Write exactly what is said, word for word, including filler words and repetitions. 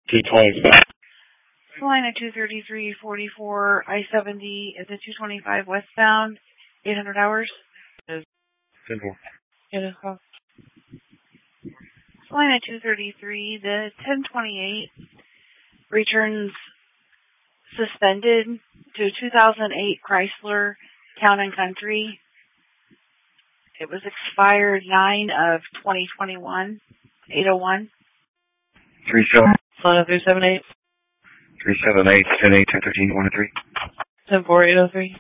two twenty-five. Line at two thirty-three forty-four, I seventy at the two twenty-five westbound, eight hundred hours. Simple. It is called. Line at two thirty-three, the ten twenty-eight returns suspended to two thousand eight Chrysler Town and Country. It was expired nine of twenty twenty-one, eight oh one. Three seven. Line three seven eight. Three seven eight ten eight ten thirteen one three. Ten four eight oh three.